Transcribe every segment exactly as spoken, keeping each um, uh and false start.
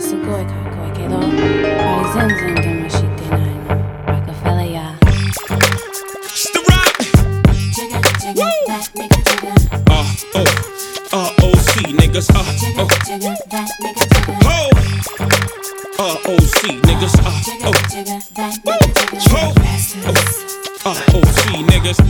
すごいかっこいいけどこれ全然でも知ってないのバカフェラや It's the rock! Uh, oh, uh, O C niggas, uh, oh, ho! Uh, O C niggas, uh, oh, ho! Uh, O C niggas.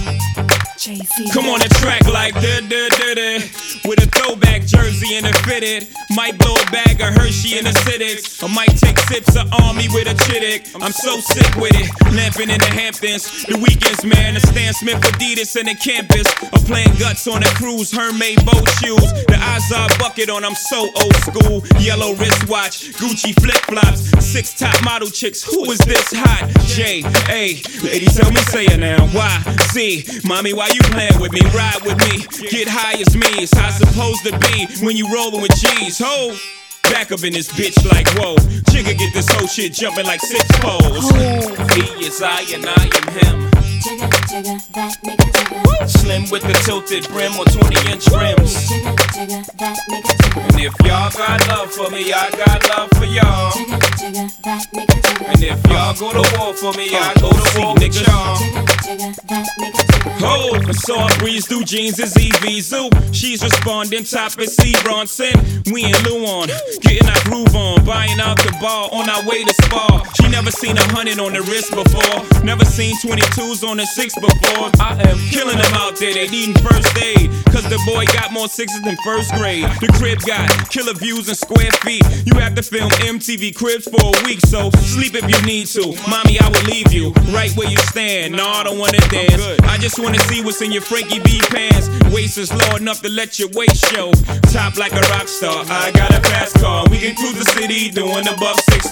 Come on the track like da da da da with a throwback jersey and a fitted. Might blow a bag of Hershey in the Civics. I might take sips of Army with a chittick. I'm so sick with it. Lamping in the Hamptons. The weekends, man. The Stan Smith Adidas and the campus. I'm playing guts on a cruise. Hermès boat shoes. The Izod bucket on. I'm so old school. Yellow wristwatch. Gucci flip flops. Six top model chicks. Who is this hot? J A. Lady, tell me, say it now. Y C. Mommy, why you playing with me? Ride with me. Get high as me. It's how it's supposed to be when you rollin' with G's. Ho! Back up in this bitch like whoa. Jigga get this whole shit jumping like six poles. Oh. He is I and I am him. Jigga, jigga, that nigga jigga. Slim with the tilted brim or twenty inch rims. Jigga, jigga, that nigga jigga. And if y'all got love for me, I got love for y'all. Jigga, jigga, that nigga jigga. And if y'all go to war for me, I go to war with y'all. Jigga, jigga, that nigga jigga. Ho, I saw her breeze through jeans is E V Zoo. She's responding, top is C. Bronson. We in Luan, getting our groove on, buying out the bar on our way to Spa. She never seen a hundred on the wrist before, never seen twenty-twos on the six before. I am killing them out there, they needin' first aid, cause the boy got more sixes than first grade. The crib got killer views and square feet. You have to film M T V Cribs for a week, so sleep if you need to. Mommy, I will leave you right where you stand. No, I don't wanna dance, I just wanna see what's in your Frankie B pants. Waist is low enough to let your waist show. Top like a rock star, I got a fast car. We can cruise the city doing a buck sixty.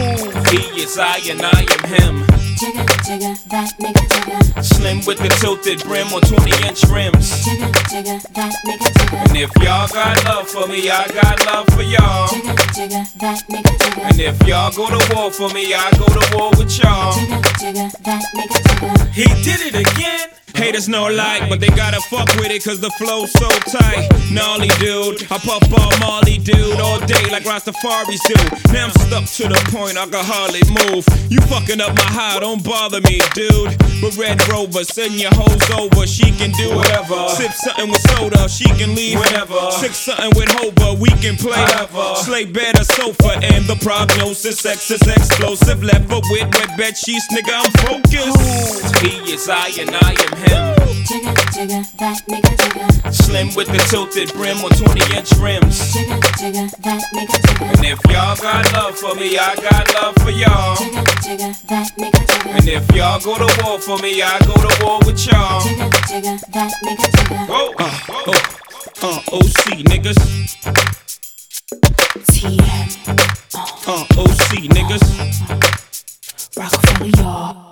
He is I and I am him. Jigga, jigga, that nigga jigga. Slim with the tilted brim or twenty inch rims. Jigga, jigga, that nigga jigga. And if y'all got love for me, I got love for y'all. Jigga, jigga, that nigga jigga. And if y'all go to war for me, I go to war with y'all. Jigga, jigga, that nigga jigga. He did it again. Haters no like, but they gotta fuck with it cause the flow's so tight. Gnarly dude, I puff on Marley dude all day like Rastafaris do. Now I'm stuck to the point I can hardly move. You fucking up my high, don't bother me, dude. But Red Rover, send your hoes over, she can do whatever. Sip something with soda, she can leave whenever. Sip something with Hova, we can play whatever. Slay better sofa, and the prognosis X is explosive. Left foot with wet bed sheets, nigga, I'm focused. He is I and I am him. Jigga, jigga, that nigga jigga. Slim with the tilted brim or twenty inch rims. Jigga, jigga, that nigga jigga. And if y'all got love for me, I got love for y'all. Jigga, jigga, that nigga jigga. And if y'all go to war for me, I go to war with y'all. Jigga, jigga, that nigga jigga. Whoa, uh, oh, uh, O C niggas. T M. Uh, O C niggas. Rockefeller, y'all.